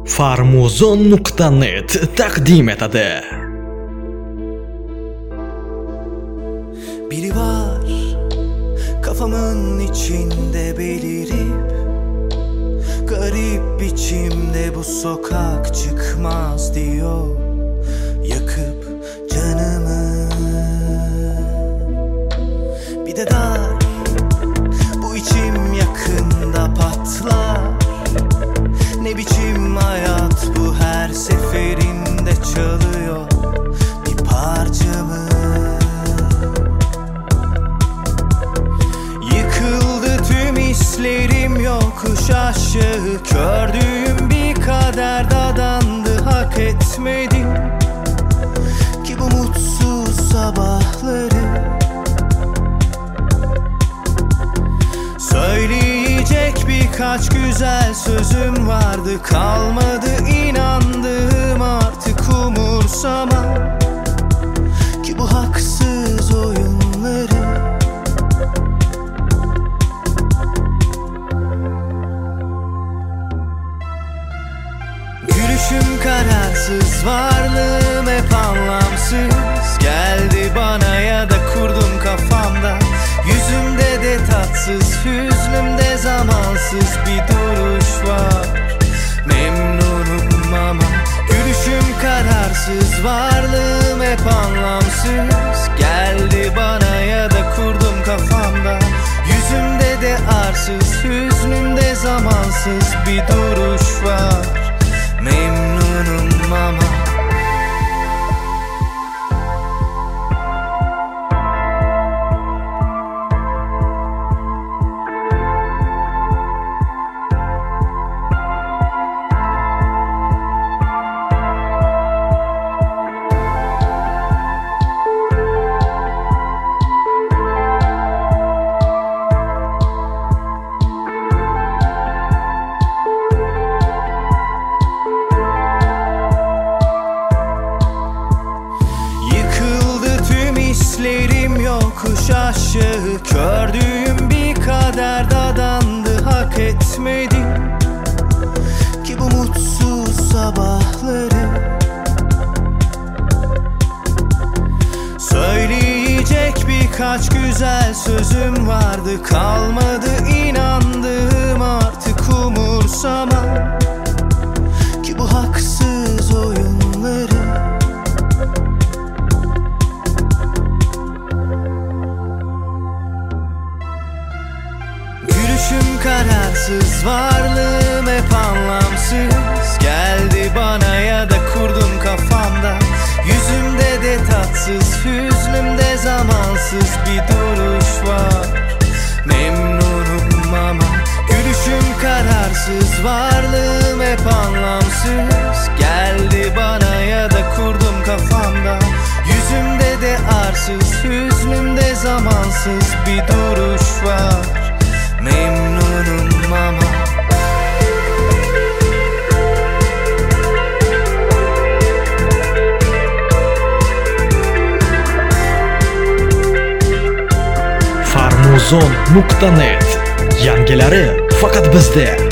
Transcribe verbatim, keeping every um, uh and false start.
Farmuzon nuqta net taqdim etadi. Biri var kafamın içinde belirip, garip biçimde bu sokak çıkmaz diyor, yakıp canımı. Bir de dar, bu içim yakında patlar. Ne biçim hayat bu, her seferinde çalıyor bir parçamı. Yıkıldı tüm hislerim yokuş aşağı, gördüğüm bir kader dadandı, hak etmedim ki bu mutsuz sabahları. Söyleyecek birkaç güzel sözüm vardı, kalmadı inandığım artık umursama ki bu haksız oyunları. Gülüşüm kararsız, varlığım hep anlamsız geldi bana ya da kurdum kafamda. Yüzümde de tatsız, hüznümde zamansız bir duruş var. Memnunum ama gülüşüm kararsız, varlığım hep anlamsız geldi bana ya da kurdum kafamda. Yüzümde de arsız, hüznümde zamansız bir duruş var. Memnunum ama yokuş aşağı, gördüğüm bir kader dadandı, hak etmedim ki bu mutsuz sabahları. Söyleyecek birkaç güzel sözüm vardı, kalmadı inandığım artık umursama ki bu haksız oyunları. Gülüşüm kararsız, varlığım hep anlamsız geldi bana ya da kurdum kafamda. Yüzümde de tatsız, hüznümde zamansız bir duruş var. Memnunum ama gülüşüm kararsız, varlığım hep anlamsız geldi bana ya da kurdum kafamda. Yüzümde de arsız, hüznümde zamansız bir duruş var. Memnunum ama Farmuzon nuqta net yangilari faqat bizda.